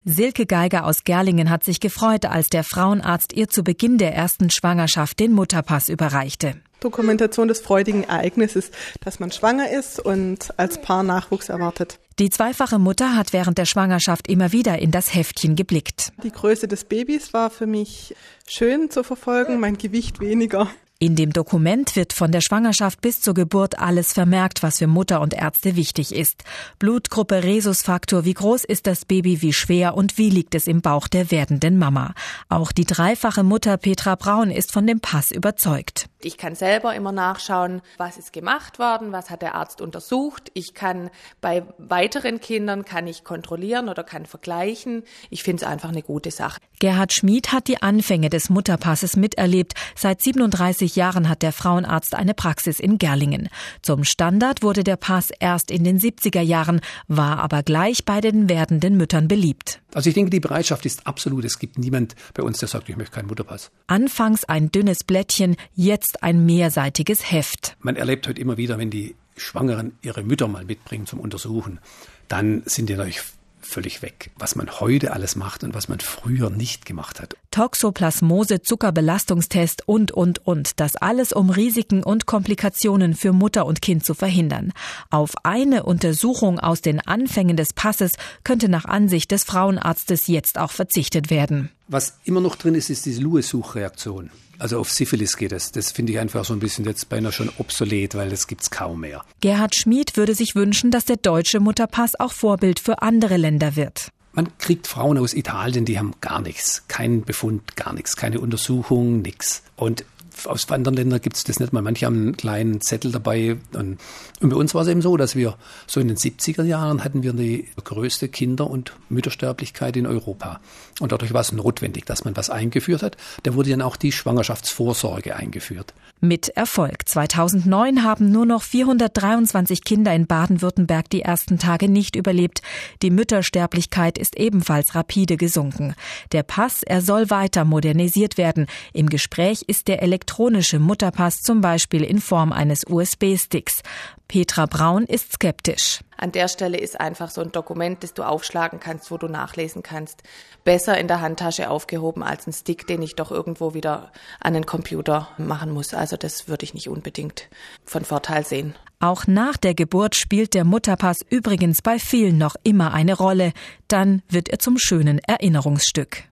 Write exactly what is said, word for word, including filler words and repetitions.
Silke Geiger aus Gerlingen hat sich gefreut, als der Frauenarzt ihr zu Beginn der ersten Schwangerschaft den Mutterpass überreichte. Dokumentation des freudigen Ereignisses, dass man schwanger ist und als Paar Nachwuchs erwartet. Die zweifache Mutter hat während der Schwangerschaft immer wieder in das Heftchen geblickt. Die Größe des Babys war für mich schön zu verfolgen, mein Gewicht weniger. In dem Dokument wird von der Schwangerschaft bis zur Geburt alles vermerkt, was für Mutter und Ärzte wichtig ist. Blutgruppe, Rhesusfaktor, wie groß ist das Baby, wie schwer und wie liegt es im Bauch der werdenden Mama. Auch die dreifache Mutter Petra Braun ist von dem Pass überzeugt. Ich kann selber immer nachschauen, was ist gemacht worden, was hat der Arzt untersucht. Ich kann bei weiteren Kindern kann ich kontrollieren oder kann vergleichen. Ich finde es einfach eine gute Sache. Gerhard Schmid hat die Anfänge des Mutterpasses miterlebt. Seit siebenunddreißig Jahren hat der Frauenarzt eine Praxis in Gerlingen. Zum Standard wurde der Pass erst in den siebziger Jahren, war aber gleich bei den werdenden Müttern beliebt. Also ich denke, die Bereitschaft ist absolut. Es gibt niemand bei uns, der sagt, ich möchte keinen Mutterpass. Anfangs ein dünnes Blättchen, jetzt ein mehrseitiges Heft. Man erlebt heute immer wieder, wenn die Schwangeren ihre Mütter mal mitbringen zum Untersuchen, dann sind die natürlich völlig weg, was man heute alles macht und was man früher nicht gemacht hat. Toxoplasmose, Zuckerbelastungstest und, und, und. Das alles, um Risiken und Komplikationen für Mutter und Kind zu verhindern. Auf eine Untersuchung aus den Anfängen des Passes könnte nach Ansicht des Frauenarztes jetzt auch verzichtet werden. Was immer noch drin ist, ist diese Lewis-Suchreaktion. Also auf Syphilis geht es. Das finde ich einfach so ein bisschen jetzt beinahe schon obsolet, weil das gibt's kaum mehr. Gerhard Schmid würde sich wünschen, dass der deutsche Mutterpass auch Vorbild für andere Länder wird. Man kriegt Frauen aus Italien, die haben gar nichts. Keinen Befund, gar nichts. Keine Untersuchung, nichts. Und aus anderen Ländern gibt es das nicht mal. Manche haben einen kleinen Zettel dabei. Und, und bei uns war es eben so, dass wir so in den siebziger Jahren hatten wir die größte Kinder- und Müttersterblichkeit in Europa. Und dadurch war es notwendig, dass man was eingeführt hat. Da wurde dann auch die Schwangerschaftsvorsorge eingeführt. Mit Erfolg. zweitausendneun haben nur noch vierhundertdreiundzwanzig Kinder in Baden-Württemberg die ersten Tage nicht überlebt. Die Müttersterblichkeit ist ebenfalls rapide gesunken. Der Pass, er soll weiter modernisiert werden. Im Gespräch ist der elektronische Mutterpass, zum Beispiel in Form eines U S B-Sticks. Petra Braun ist skeptisch. An der Stelle ist einfach so ein Dokument, das du aufschlagen kannst, wo du nachlesen kannst, besser in der Handtasche aufgehoben als ein Stick, den ich doch irgendwo wieder an den Computer machen muss. Also das würde ich nicht unbedingt von Vorteil sehen. Auch nach der Geburt spielt der Mutterpass übrigens bei vielen noch immer eine Rolle. Dann wird er zum schönen Erinnerungsstück.